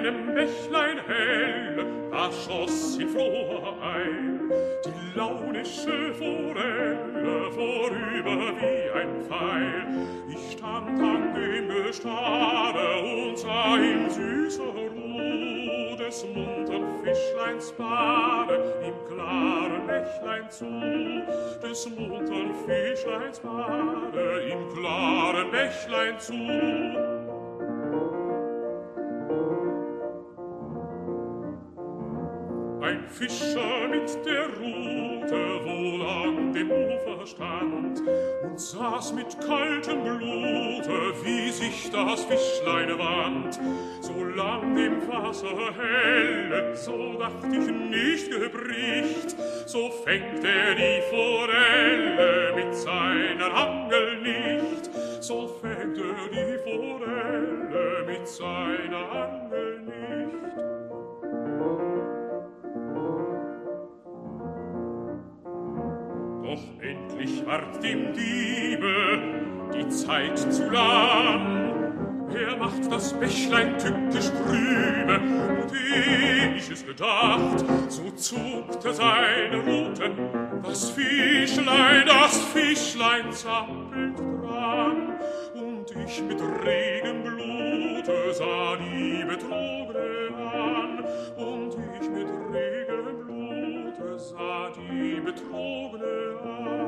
einem Bächlein hell, da schoss in froher Eil die launische Forelle vorüber wie ein Pfeil. Ich stand an dem Gestade und sah ihm süßer Ruh des muntern Fischleins Bade im klaren Bächlein zu, des muntern Fischleins Bade im klaren Bächlein zu. Ein Fischer mit der Rute wohl an dem Ufer stand und saß mit kaltem Blute, wie sich das Fischlein wand. Solang dem Wasser helle, so dacht ich nicht gebricht, so fängt die Forelle mit seiner Angel nicht, so fängt die Forelle mit seiner Angel nicht. Doch endlich ward dem Diebe die Zeit zu lang. Er macht das Bächlein tückisch trübe, und ehe ich es gedacht, so zuckte seine Ruten. Das Fischlein zappelt dran, und ich mit regem Blute sah die Betrogene an, und ich mit regem Blute sah die Betrogene an.